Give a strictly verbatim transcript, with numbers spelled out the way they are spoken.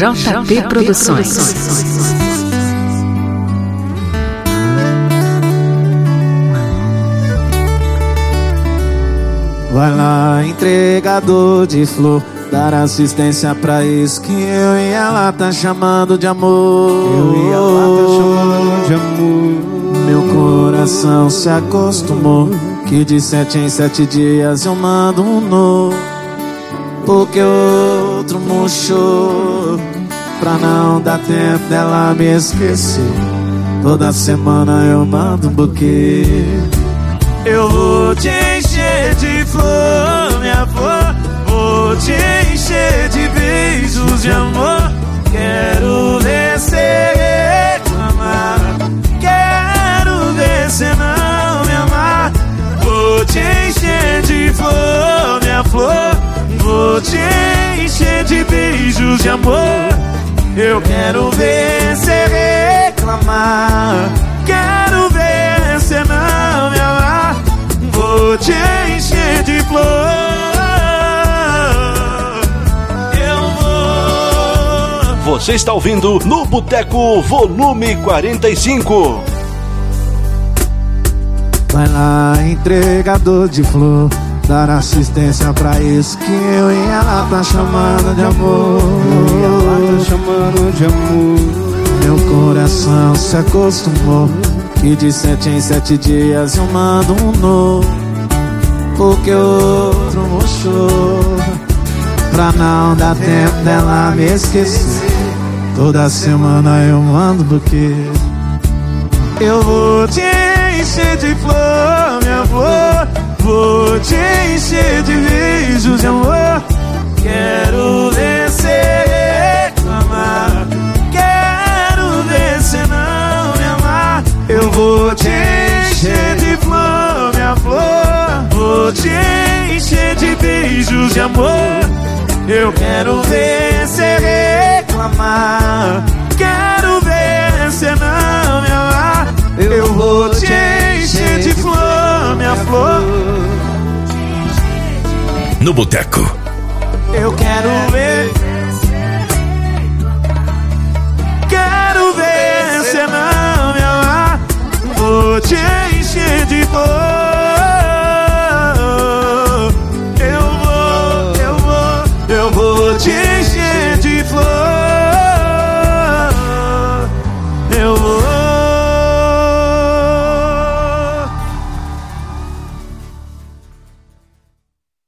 J P Produções. Vai lá, entregador de flor, dar assistência pra isso que eu e ela tá chamando de amor. Eu e ela tá chamando de amor. Meu coração se acostumou que de sete em sete dias eu mando um no, porque o outro murchou. Pra não dar tempo dela me esquecer, toda semana eu mando um buquê. Eu vou te encher de flor, minha flor, vou te encher de beijos de amor. Quero ver cê reclamar, quero ver cê não me amar. Vou te encher de flor, minha flor, vou te encher de beijos de amor. Eu quero ver cê reclamar, quero ver cê não me amar. Vou te encher de flor. Eu vou. Você está ouvindo No Boteco Volume quarenta e cinco. Vai lá, entregador de flor, dar assistência pra isso que eu e ela tá chamando de amor. Eu e ela tá chamando de amor. Meu coração se acostumou que de sete em sete dias eu mando um no, porque o outro murchou. Pra não dar tempo dela me esquecer, toda semana eu mando buquê. Eu vou te encher de flor, minha flor, vou te encher de beijos de amor. Quero ver cê reclamar, quero ver cê não me amar. Eu vou te encher de flor, minha flor, vou te encher de beijos de amor. Eu quero ver cê reclamar, quero ver cê não me amar. Eu vou te encher de flor, minha flor. No Boteco. Eu quero ver, quero ver cê não me amar. Vou te encher de flor.